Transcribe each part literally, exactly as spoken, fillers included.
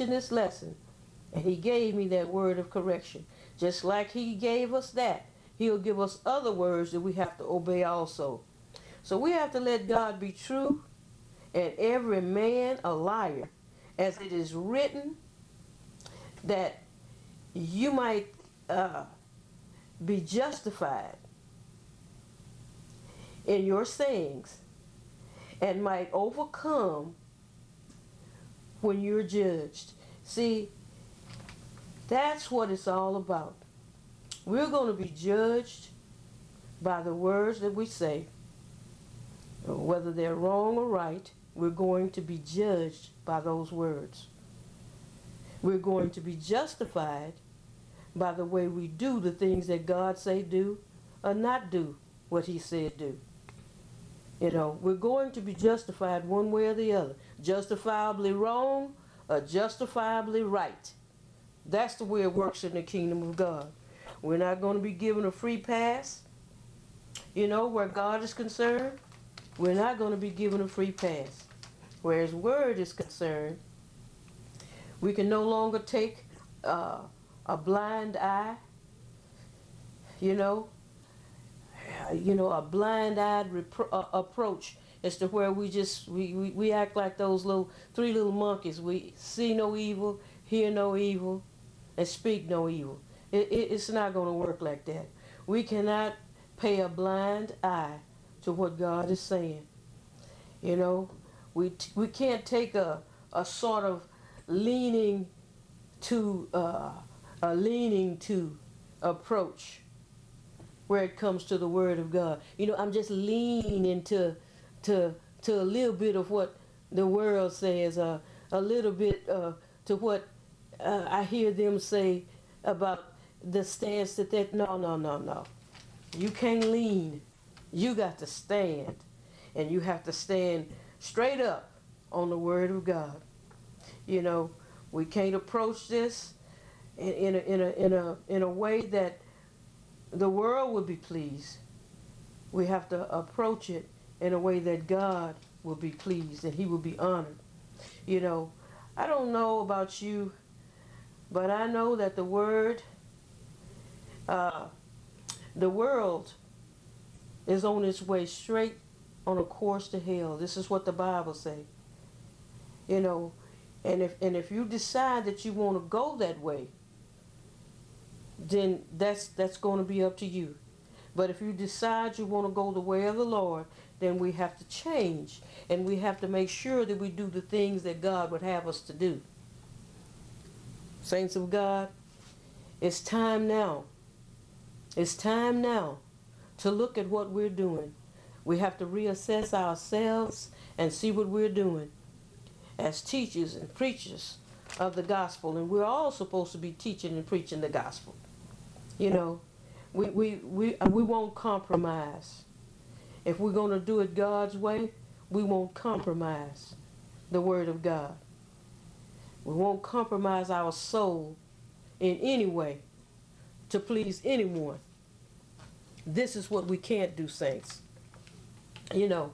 teaching this lesson, and he gave me that word of correction. Just like he gave us that, he'll give us other words that we have to obey also. So we have to let God be true and every man a liar, as it is written, that you might uh, be justified in your sayings and might overcome when you're judged. See, that's what it's all about. We're going to be judged by the words that we say. Whether they're wrong or right, we're going to be judged by those words. We're going to be justified by the way we do the things that God say do or not do what he said do. You know, we're going to be justified one way or the other. Justifiably wrong or justifiably right. That's the way it works in the kingdom of God. We're not going to be given a free pass, you know, where God is concerned. We're not going to be given a free pass. Where his word is concerned, we can no longer take uh, a blind eye, you know, you know, a blind-eyed uh, approach as to where we just, we, we, we act like those little, three little monkeys. We see no evil, hear no evil, and speak no evil. It, it, it's not going to work like that. We cannot pay a blind eye to what God is saying. You know, we we can't take a a sort of leaning to uh, a leaning to approach where it comes to the Word of God. You know, I'm just leaning to to to a little bit of what the world says, uh, a little bit uh, to what uh, I hear them say about the stance that that no no no no. You can't lean. You got to stand. And you have to stand straight up on the Word of God. You know, we can't approach this in, in, a, in, a, in, a, in a way that the world would be pleased. We have to approach it in a way that God will be pleased and he will be honored. You know, I don't know about you, but I know that the Word, uh, the world is on its way straight on a course to hell. This is what the Bible says. You know, and if and if you decide that you want to go that way, then that's that's going to be up to you. But if you decide you want to go the way of the Lord, then we have to change, and we have to make sure that we do the things that God would have us to do. Saints of God, it's time now. It's time now to look at what we're doing. We have to reassess ourselves and see what we're doing as teachers and preachers of the gospel. And we're all supposed to be teaching and preaching the gospel. You know, we, we, we, we won't compromise. If we're going to do it God's way, we won't compromise the Word of God. We won't compromise our soul in any way to please anyone. This is what we can't do, saints. You know,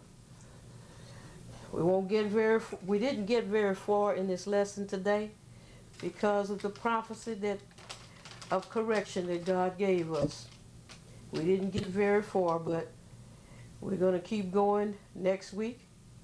we won't get very, we didn't get very far in this lesson today because of the prophecy that of correction that God gave us. We didn't get very far, but we're going to keep going next week.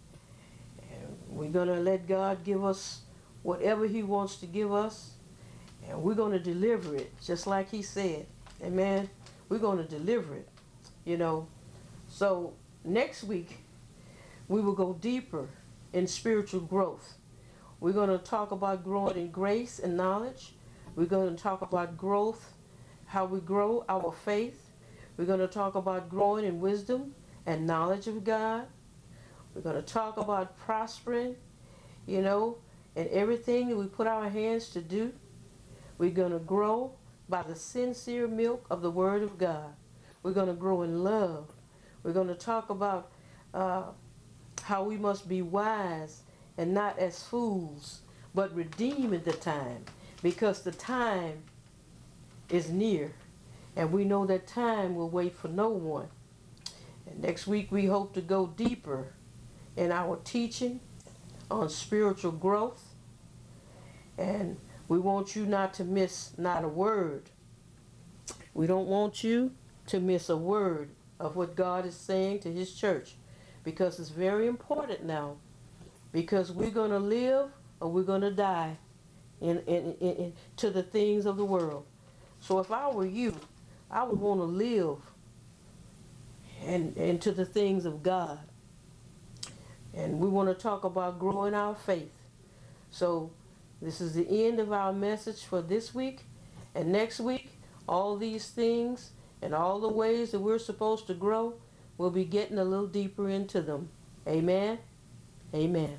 And we're going to let God give us whatever he wants to give us, and we're going to deliver it just like he said. Amen. We're going to deliver it, you know. So next week we will go deeper in spiritual growth. We're going to talk about growing in grace and knowledge. We're going to talk about growth, how we grow our faith. We're going to talk about growing in wisdom and knowledge of God. We're going to talk about prospering, you know, in everything that we put our hands to do. We're going to grow by the sincere milk of the Word of God. We're going to grow in love. We're going to talk about uh, how we must be wise and not as fools, but redeeming the time, because the time is near, and we know that time will wait for no one. And next week we hope to go deeper in our teaching on spiritual growth, And we want you not to miss not a word. We don't want you to miss a word of what God is saying to his church, because it's very important now, because we're going to live or we're going to die in, in, in, in to the things of the world. So if I were you, I would want to live and into the things of God. And we want to talk about growing our faith. So this is the end of our message for this week. And next week, all these things and all the ways that we're supposed to grow, we'll be getting a little deeper into them. Amen. Amen.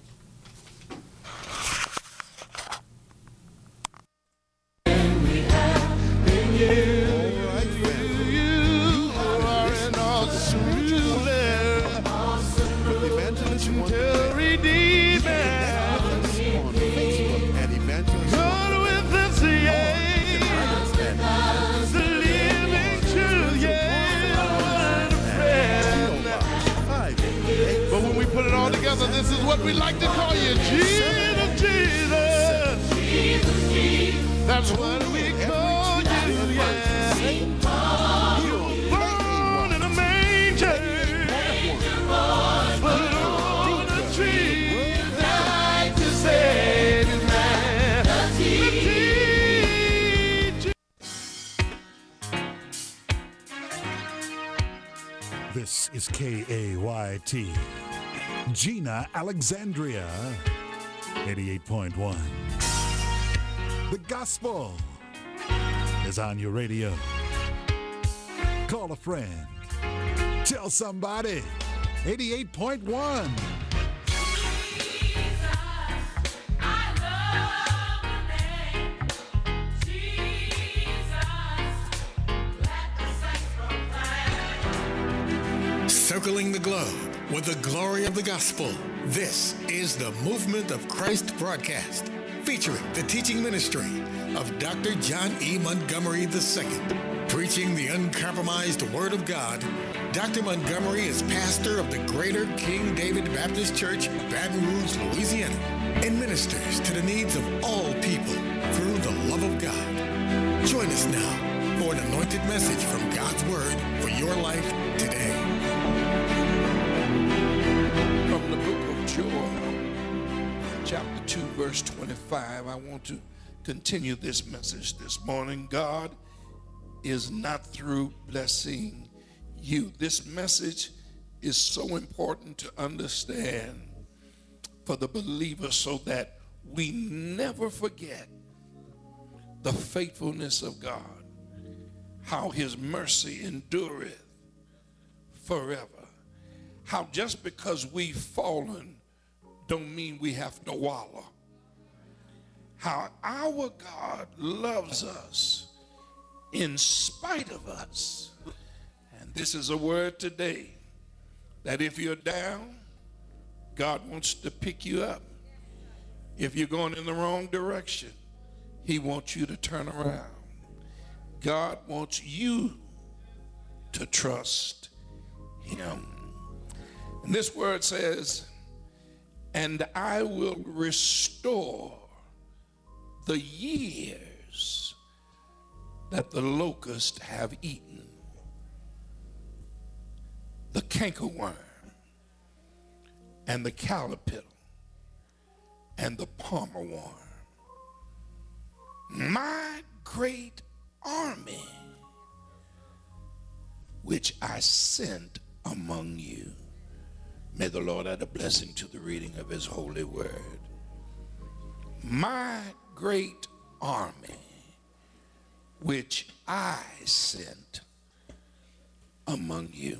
This is what we like to call you, Jesus, Jesus. Jesus, Jesus. That's what we call you, yeah. You were born in a manger, but on a tree, died to save his man. This is K A Y T. Gina, Alexandria, eighty-eight point one. The gospel is on your radio. Call a friend. Tell somebody. eighty-eight point one. Circling the globe with the glory of the gospel. This is the Movement of Christ broadcast, featuring the teaching ministry of Doctor John E. Montgomery the Second. Preaching the uncompromised Word of God, Doctor Montgomery is pastor of the Greater King David Baptist Church, Baton Rouge, Louisiana, and ministers to the needs of all people through the love of God. Join us now for an anointed message from God's Word for your life today. From the book of Joel, chapter two, verse twenty-five, I want to continue this message this morning. God is not through blessing you. This message is so important to understand for the believer so that we never forget the faithfulness of God, how his mercy endureth forever. How just because we've fallen don't mean we have to wallow. How our God loves us in spite of us. And this is a word today that if you're down, God wants to pick you up. If you're going in the wrong direction, he wants you to turn around. God wants you to trust him. And this word says, and I will restore the years that the locusts have eaten, the cankerworm and the caterpillar and the palmer worm, my great army which I sent among you. May the Lord add a blessing to the reading of his holy word. My great army which I sent among you.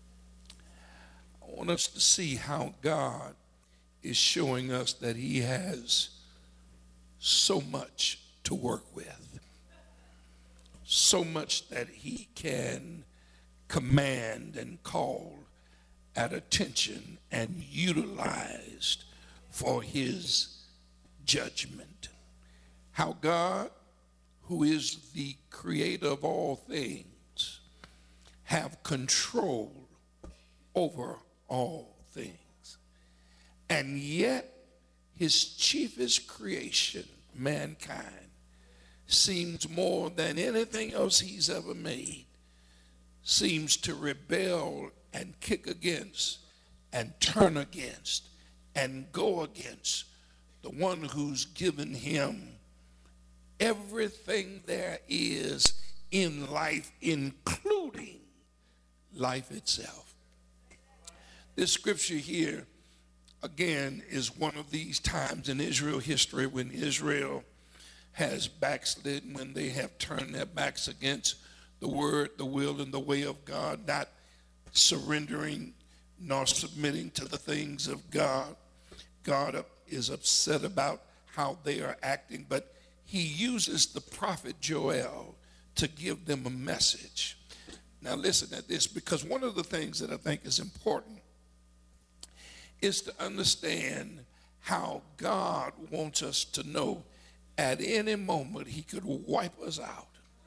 I want us to see how God is showing us that he has so much to work with, so much that he can command and call at attention and utilized for his judgment. How God, who is the creator of all things, have control over all things. And yet his chiefest creation mankind seems more than anything else he's ever made, seems to rebel and kick against and turn against and go against the one who's given him everything there is in life, including life itself. This scripture here, again, is one of these times in Israel history when Israel has backslidden, when they have turned their backs against the word, the will, and the way of God, not surrendering nor submitting to the things of God. God is upset about how they are acting, but he uses the prophet Joel to give them a message. Now listen at this, because one of the things that I think is important is to understand how God wants us to know at any moment he could wipe us out.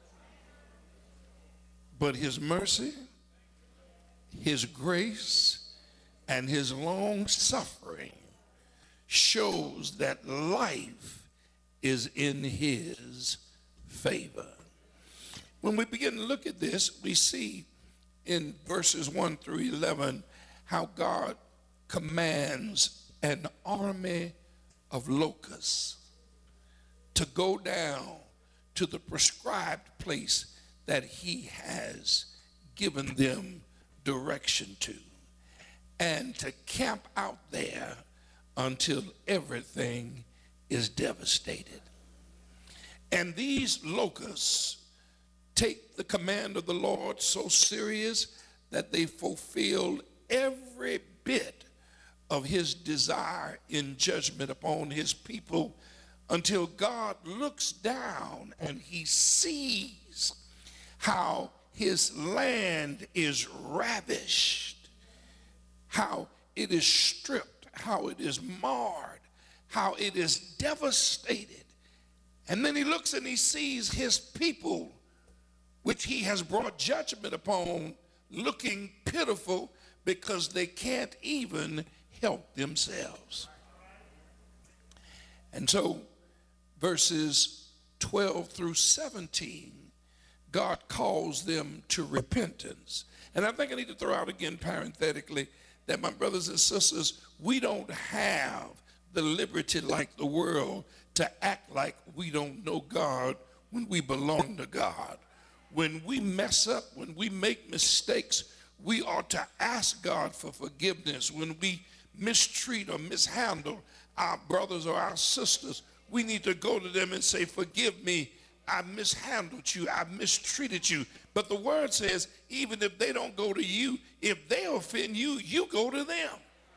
But his mercy, his grace, and his long suffering shows that life is in his favor. When we begin to look at this, we see in verses one through eleven how God commands an army of locusts to go down to the prescribed place that he has given them direction to, and to camp out there until everything is devastated. And these locusts take the command of the Lord so serious that they fulfill every bit of his desire in judgment upon his people, until God looks down and he sees how his land is ravished, how it is stripped, how it is marred, how it is devastated. And then he looks and he sees his people, which he has brought judgment upon, looking pitiful because they can't even help themselves. And so verses twelve through seventeen, God calls them to repentance. And I think I need to throw out again parenthetically that, my brothers and sisters, we don't have the liberty like the world to act like we don't know God when we belong to God. When we mess up, when we make mistakes, we ought to ask God for forgiveness. When we mistreat or mishandle our brothers or our sisters, we need to go to them and say, forgive me, I mishandled you, I mistreated you. But the word says, even if they don't go to you, if they offend you, you go to them.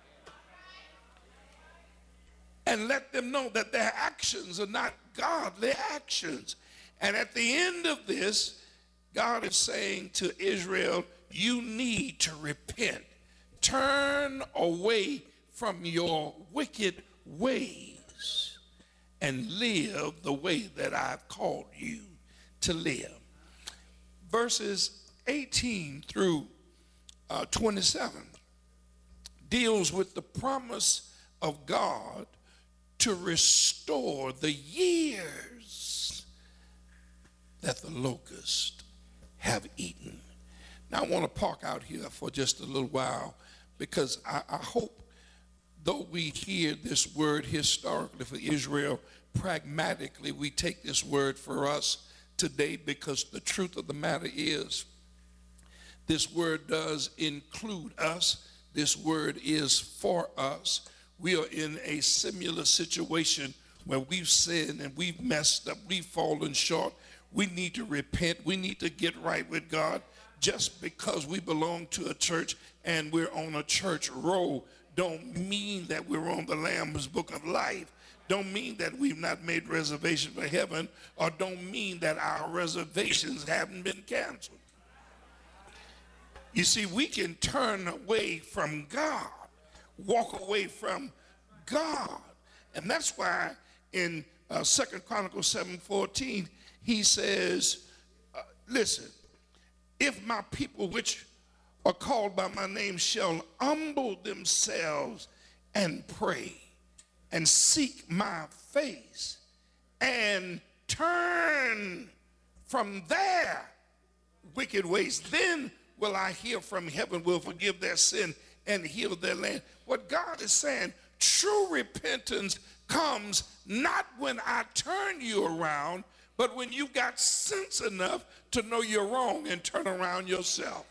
And let them know that their actions are not godly actions. And at the end of this, God is saying to Israel, you need to repent. Turn away from your wicked ways and live the way that I've called you to live. Verses eighteen through uh, twenty-seven deals with the promise of God to restore the years that the locusts have eaten. Now I want to park out here for just a little while, because I, I hope, though we hear this word historically for Israel, pragmatically we take this word for us today, because the truth of the matter is this word does include us. This word is for us. We are in a similar situation where we've sinned and we've messed up, we've fallen short. We need to repent. We need to get right with God. Just because we belong to a church and we're on a church roll don't mean that we're on the Lamb's Book of Life. Don't mean that we've not made reservation for heaven, or don't mean that our reservations haven't been canceled. You see, we can turn away from God, walk away from God. And that's why in uh, Second Chronicles seven fourteen, he says, uh, listen, if my people which are called by my name shall humble themselves and pray and seek my face and turn from their wicked ways. Then will I hear from heaven, will forgive their sin and heal their land. What God is saying, true repentance comes not when I turn you around, but when you've got sense enough to know you're wrong and turn around yourself.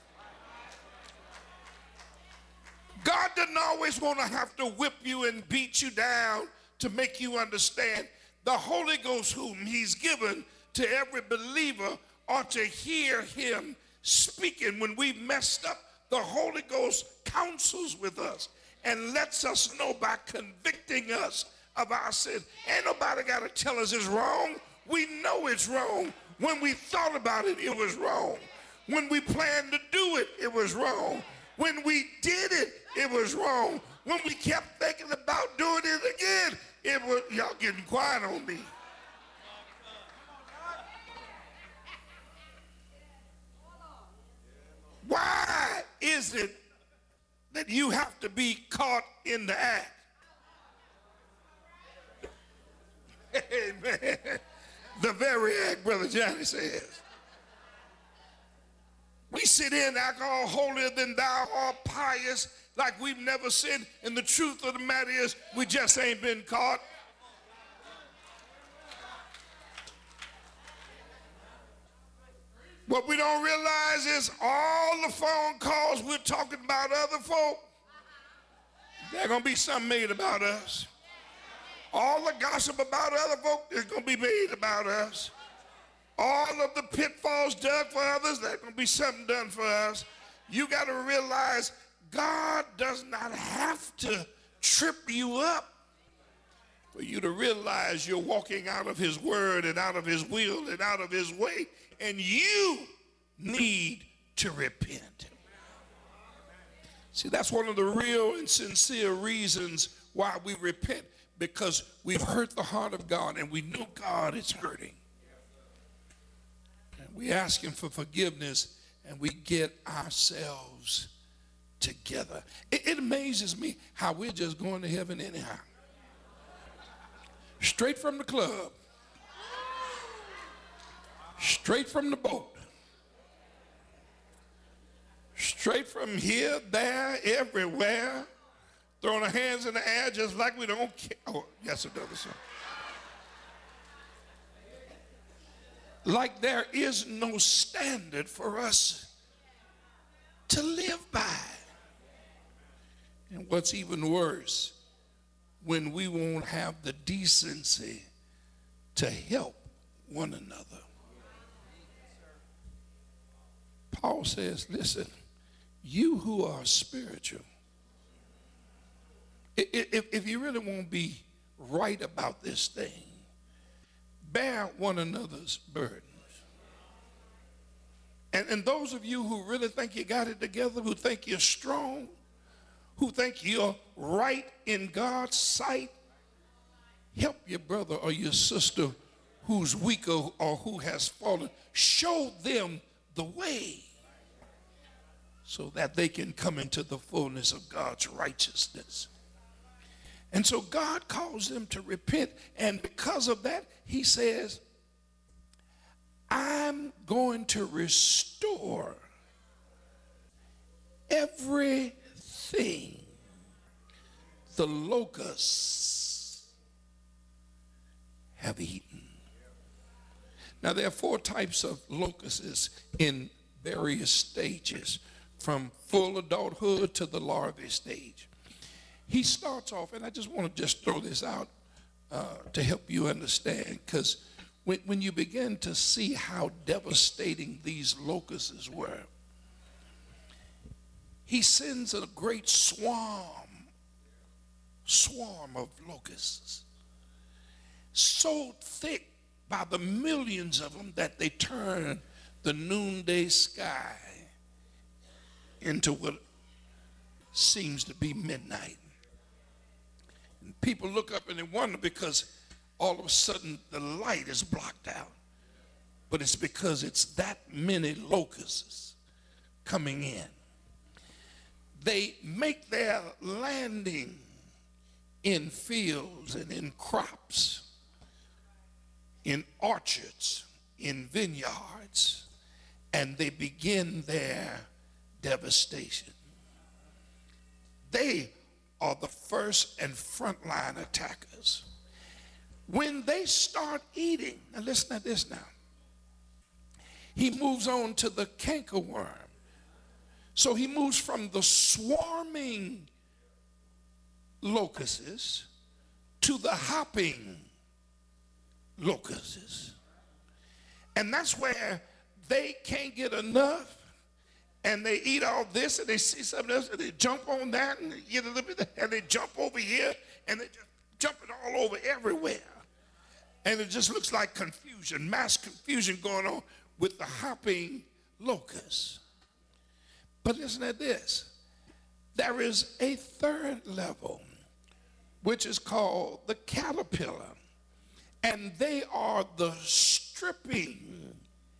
God doesn't always want to have to whip you and beat you down to make you understand. The Holy Ghost, whom he's given to every believer, ought to hear him speaking. When we've messed up, the Holy Ghost counsels with us and lets us know by convicting us of our sin. Ain't nobody got to tell us it's wrong. We know it's wrong. When we thought about it, it was wrong. When we planned to do it, it was wrong. When we did it, it was wrong. When we kept thinking about doing it again, it was, y'all getting quiet on me. Why is it that you have to be caught in the act? Amen. The very act, Brother Johnny says. We sit in act all holier than thou, all pious, like we've never sinned. And the truth of the matter is, we just ain't been caught. What we don't realize is all the phone calls we're talking about other folk, there's going to be something made about us. All the gossip about other folk is going to be made about us. All of the pitfalls dug for others, there's going to be something done for us. You got to realize God does not have to trip you up for you to realize you're walking out of his word and out of his will and out of his way, and you need to repent. See, that's one of the real and sincere reasons why we repent, because we've hurt the heart of God and we know God is hurting. And we ask him for forgiveness and we get ourselves together. It, it amazes me how we're just going to heaven anyhow. Straight from the club. Straight from the boat. Straight from here, there, everywhere. Throwing our hands in the air just like we don't care. Oh, yes, it does. Sir. Like there is no standard for us to live by. And what's even worse, when we won't have the decency to help one another. Paul says, listen, you who are spiritual, if, if you really want to be right about this thing, bear one another's burdens. And, and those of you who really think you got it together, who think you're strong, who think you're right in God's sight, help your brother or your sister who's weaker or who has fallen. Show them the way so that they can come into the fullness of God's righteousness. And so God calls them to repent, and because of that, he says, I'm going to restore everything the locusts have eaten. Now, there are four types of locusts in various stages, from full adulthood to the larvae stage. He starts off, and I just want to just throw this out uh, to help you understand, because when, when you begin to see how devastating these locusts were, he sends a great swarm, swarm of locusts, so thick by the millions of them that they turn the noonday sky into what seems to be midnight. And people look up and they wonder, because all of a sudden the light is blocked out. But it's because it's that many locusts coming in. They make their landing in fields and in crops in orchards, in vineyards, and they begin their devastation. They are the first and frontline attackers. When they start eating, now listen to this now. He moves on to the cankerworm. So he moves from the swarming locusts to the hopping locusts. And that's where they can't get enough, and they eat all this, and they see something else, and they jump on that, and they get a little bit, and they jump over here, and they just jump it all over everywhere. And it just looks like confusion, mass confusion going on with the hopping locusts. But listen to this. There is a third level, which is called the caterpillar. And they are the stripping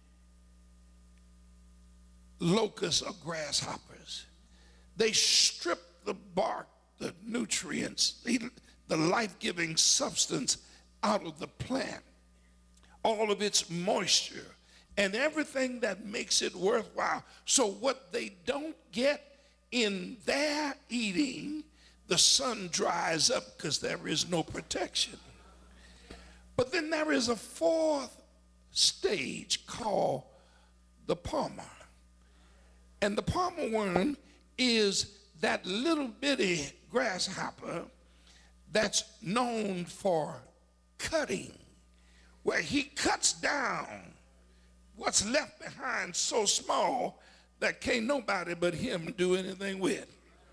locusts or grasshoppers. They strip the bark, the nutrients, the life-giving substance out of the plant, all of its moisture, and everything that makes it worthwhile. So what they don't get in their eating, the sun dries up because there is no protection. But then there is a fourth stage called the palmer. And the palmer worm is that little bitty grasshopper that's known for cutting, where he cuts down what's left behind so small that can't nobody but him do anything with.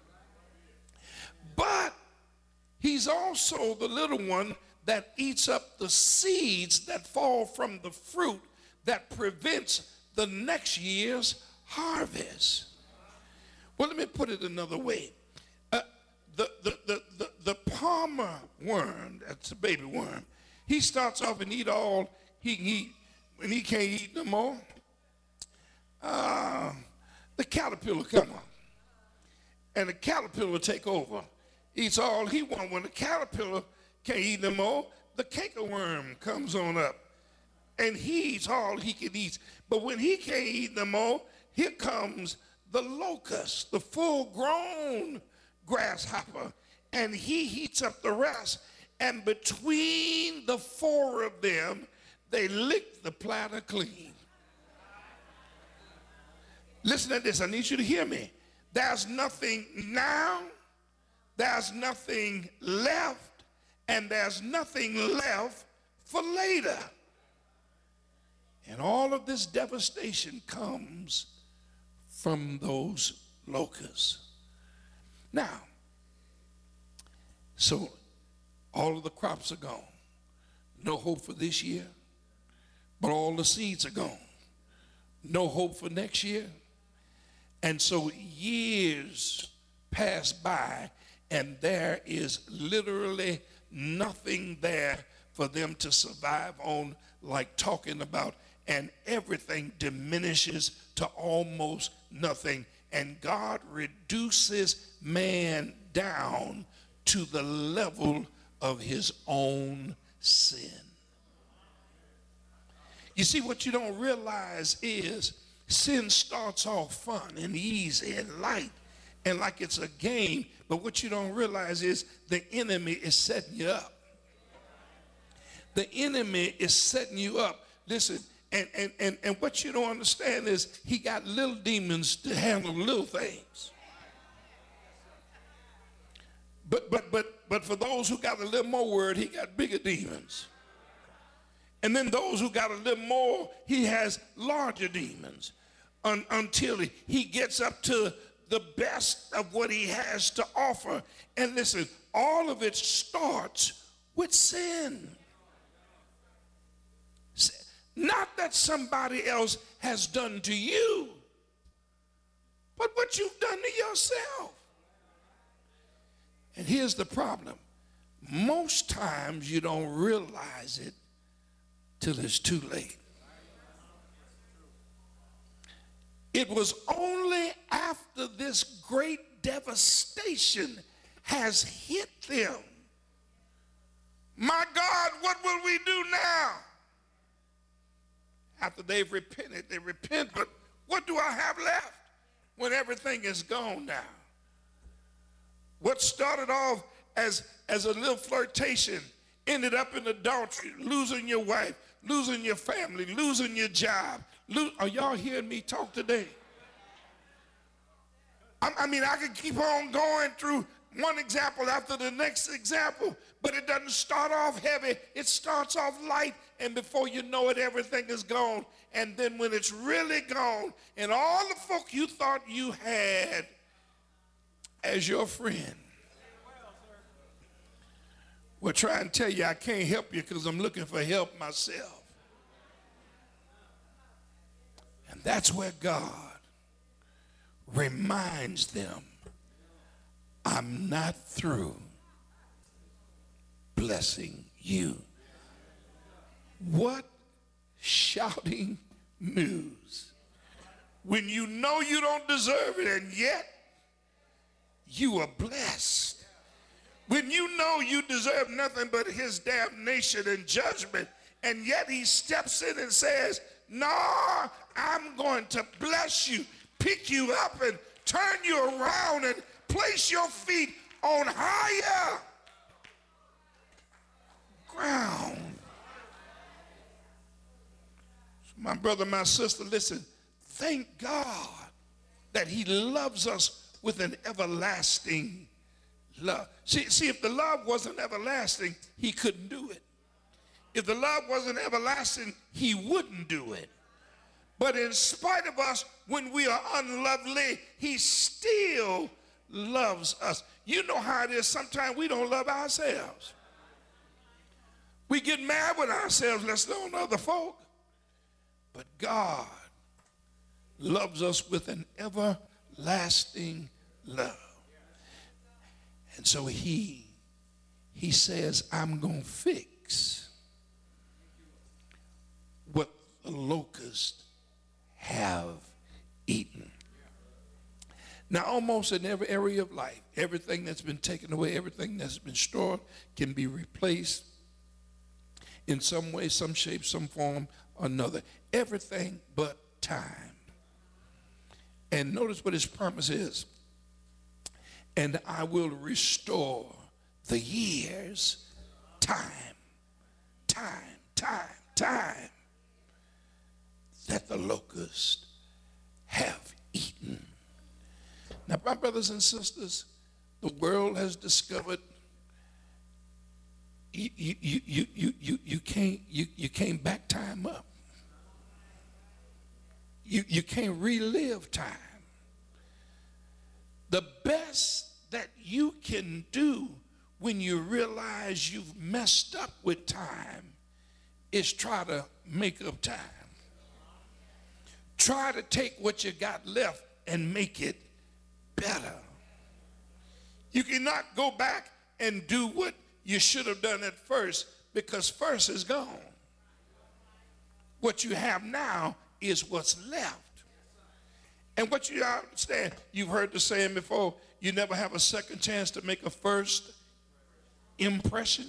But he's also the little one that eats up the seeds that fall from the fruit that prevents the next year's harvest. Well, let me put it another way. Uh, the, the, the, the, the palmer worm, that's a baby worm, he starts off and eat all he can eat. When he can't eat no more, uh, the caterpillar come up. And the caterpillar will take over. Eats all he wants. When the caterpillar can't eat no more, the cankerworm comes on up. And he eats all he can eat. But when he can't eat no more, here comes the locust, the full-grown grasshopper. And he heats up the rest. And between the four of them, they lick the platter clean. Listen to this. I need you to hear me. There's nothing now, there's nothing left, and there's nothing left for later. And all of this devastation comes from those locusts. Now, so all of the crops are gone. No hope for this year, but all the seeds are gone. No hope for next year. And so years pass by, and there is literally nothing there for them to survive on, like talking about, and everything diminishes to almost nothing. And God reduces man down to the level of his own sin. You see, what you don't realize is sin starts off fun and easy and light and like it's a game, but what you don't realize is the enemy is setting you up. The enemy is setting you up. Listen, and, and, and, and what you don't understand is he got little demons to handle little things. But, but, but, but for those who got a little more word, he got bigger demons. And then those who got a little more, he has larger demons un, until he, he gets up to the best of what he has to offer. And listen, all of it starts with sin. Not that somebody else has done to you, but what you've done to yourself. And here's the problem. Most times you don't realize it till it's too late. It was only after this great devastation has hit them. My God, what will we do now? after they've repented, they repent, but what do I have left when everything is gone now? What started off as, as a little flirtation ended up in adultery, losing your wife, losing your family, losing your job. Lo- Are y'all hearing me talk today? I, I mean, I could keep on going through one example after the next example, but it doesn't start off heavy. It starts off light, and before you know it, everything is gone. And then when it's really gone, and all the folk you thought you had as your friend will try and tell you, I can't help you because I'm looking for help myself. And that's where God reminds them, I'm not through blessing you. What shouting news when you know you don't deserve it and yet you are blessed. When you know you deserve nothing but his damnation and judgment, and yet he steps in and says, no, I'm going to bless you, pick you up and turn you around and place your feet on higher ground. So my brother, my sister, listen, thank God that he loves us with an everlasting love. See, see, if the love wasn't everlasting, he couldn't do it. If the love wasn't everlasting, he wouldn't do it. But in spite of us, when we are unlovely, he still loves us. You know how it is. Sometimes we don't love ourselves. We get mad with ourselves, let's alone other folk. But God loves us with an everlasting love. And so he, he says, I'm going to fix what the locusts have eaten. Now, almost in every area of life, everything that's been taken away, everything that's been stored can be replaced in some way, some shape, some form or another. Everything but time. And notice what his promise is. And I will restore the years, time, time, time, time that the locusts have eaten. Now, my brothers and sisters, the world has discovered you, you, you, you, you, you, can't, you, you can't back time up. You, you can't relive time. The best that you can do when you realize you've messed up with time is try to make up time. Try to take what you got left and make it better. You cannot go back and do what you should have done at first, because first is gone. What you have now is what's left. And what you understand, you've heard the saying before, you never have a second chance to make a first impression.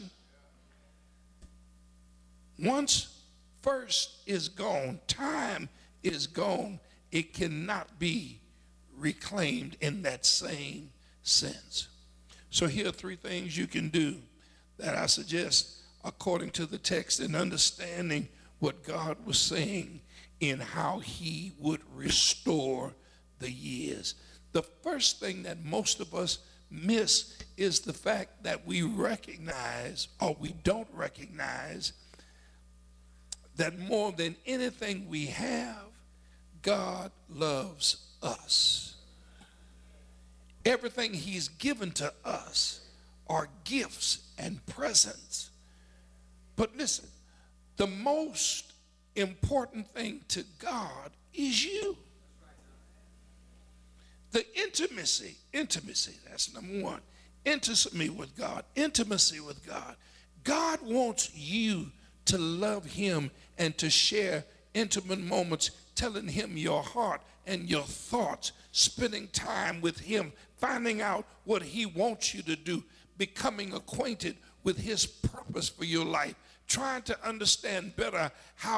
Once first is gone, time is gone, it cannot be reclaimed in that same sense. So here are three things you can do that I suggest according to the text and understanding what God was saying in how he would restore the years. The first thing that most of us miss is the fact that we recognize, or we don't recognize, that more than anything we have, God loves us. Everything he's given to us are gifts and presents. But listen, the most important thing to God is you. The intimacy, intimacy, that's number one. Intimacy with God, intimacy with God. God wants you to love him and to share intimate moments, telling him your heart and your thoughts, spending time with him, finding out what he wants you to do, becoming acquainted with his purpose for your life, trying to understand better how